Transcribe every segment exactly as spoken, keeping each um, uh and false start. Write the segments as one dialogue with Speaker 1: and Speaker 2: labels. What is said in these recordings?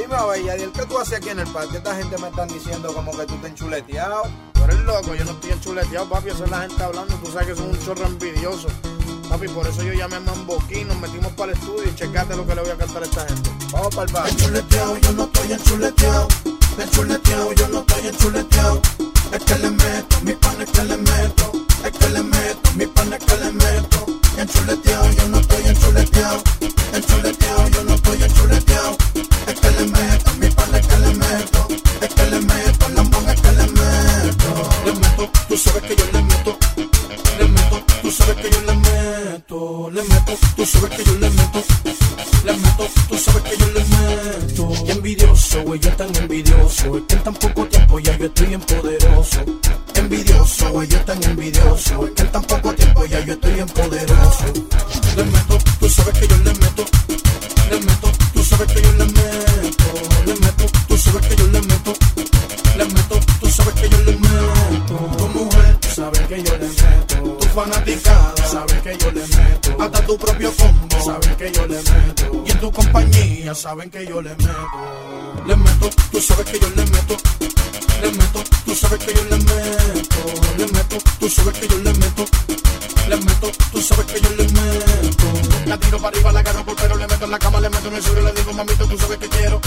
Speaker 1: Dime, oye, Yadiel, ¿qué tú haces aquí en el parque? Esta gente me están diciendo como que tú te enchuleteado.
Speaker 2: Tú eres loco, yo no estoy enchuleteado, papi. Esa es la gente hablando. Tú sabes que son un chorro envidioso. Papi, por eso yo llamé a Mamboquín, nos metimos para el estudio y checate lo que le voy a cantar a esta gente.
Speaker 1: Vamos para el parque.
Speaker 3: Enchuleteado, yo no estoy enchuleteado. Enchuleteado, yo no estoy enchuleteado. Es que le meto, mi pan es que le meto. Es que le meto, mi pan es que le meto. Enchuleteado, yo no estoy enchuleteado. Enchuleteado, yo no estoy enchuleteado. Es que le meto, mi pan es que le meto. Es que le meto, lambón es que le meto. Le meto, tú sabes que yo le meto. Le meto, tú sabes que yo le meto. Le meto, tú sabes que yo le meto. Le meto, tú sabes que yo le meto. Y envidioso, güey, yo tan envidioso. Es que en tan poco tiempo ya yo estoy en poderoso. Envidioso, güey, yo tan envidioso. Es que en tan poco tiempo ya yo estoy en poderoso. Le meto, tú sabes que yo le meto. Le meto, tú sabes que yo le meto. Le meto, tú sabes que yo le meto. Le meto, tú sabes que yo le meto. Tu mujer, sabes que yo le meto. Tu fanaticada, sabes que yo le meto. Hasta tu propio combo, sabes que yo le meto. Y en tu compañía, saben que yo le meto. Le meto, tú sabes que yo le meto. Le meto, tú sabes que yo le meto. Le meto, tú sabes que yo le meto. Le meto, tú sabes que yo le meto. La tiro para arriba, la agarro por pelo, le meto en la cama, le meto en el suelo, le digo, mamito, tú sabes que quiero.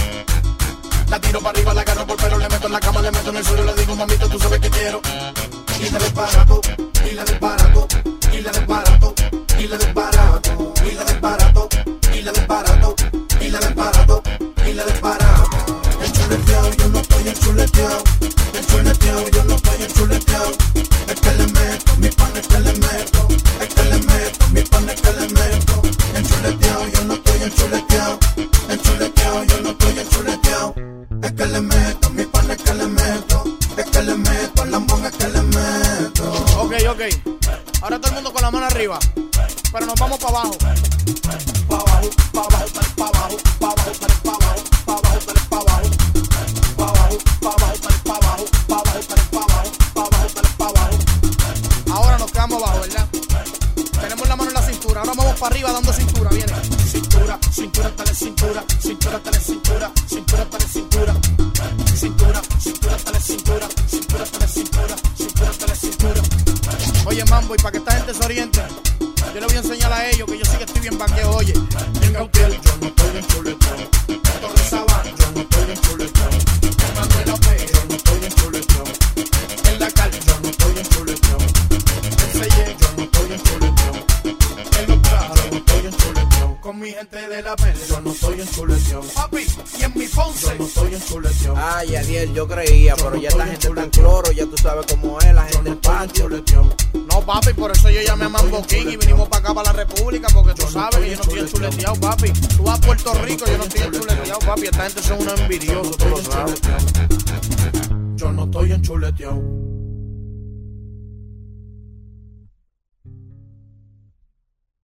Speaker 3: La tiro para arriba, la agarro por pelo, le meto en la cama, le meto en el suelo, le digo, mamito, tú sabes que quiero. Y la desbarato, y la desbarato, y la desbarato, y la desbarato, y la desbarato, y la desbarato, y la desbarato, y la desbarato. Enchuleteado, yo no estoy enchuleteado. Enchuleteado, yo no estoy enchuleteado. Es que le meto, mi pan es que le meto. Es que le meto, mi pan es que le meto. Enchuleteado, yo no estoy enchuleteado. Enchuleteado, yo no estoy enchuleteado. Es que le meto, mi pan es que le meto. Es que le meto, lambón es que le meto.
Speaker 2: Ok, ok. Ahora todo el mundo con la mano arriba. Pero nos vamos para abajo.
Speaker 3: Pa' abajo, pa' abajo, pa' abajo, pa' abajo, pa' abajo, pa' abajo, pa' abajo. Pa' abajo, pa' abajo, pa' abajo, pa' abajo, pa' abajo, pa' abajo, pa' abajo.
Speaker 2: Ahora nos quedamos abajo, ¿verdad? Tenemos la mano en la cintura. Ahora vamos para arriba dando cintura. Viene. Cintura, cintura, tale cintura. Cintura, tale cintura. Cintura, tale cintura. Cintura, cintura, tale cintura. Cintura, tale cintura. Cintura, tale cintura. Oye, Mambo, y para que esta gente se oriente, yo le voy a enseñar a ellos que yo sí que estoy bien vaqueo. Oye,
Speaker 3: en Gautier yo no estoy enchuleteado. En Torre Sabana yo no estoy enchuleteado. En Manuel López yo no estoy enchuleteado. En La Calle yo no estoy enchuleteado. En Seye yo no estoy enchuleteado. En Los Prados yo no estoy enchuleteado. Con mi gente de la Pele yo no estoy enchuleteado. Papi, y en mi Ponce yo no estoy enchuleteado.
Speaker 1: Ay, Yadiel, yo creía, pero ya esta gente está en cloro, ya tú sabes cómo es, la gente del patio.
Speaker 2: no, papi, por eso yo llamé a Mamboquín y vinimos para acá, para la República, porque tú sabes que yo no estoy enchuleteado, papi. Tú vas a Puerto Rico, yo no estoy enchuleteado, papi. Esta gente son unos envidiosos, tú lo sabes.
Speaker 3: Yo no estoy enchuleteado.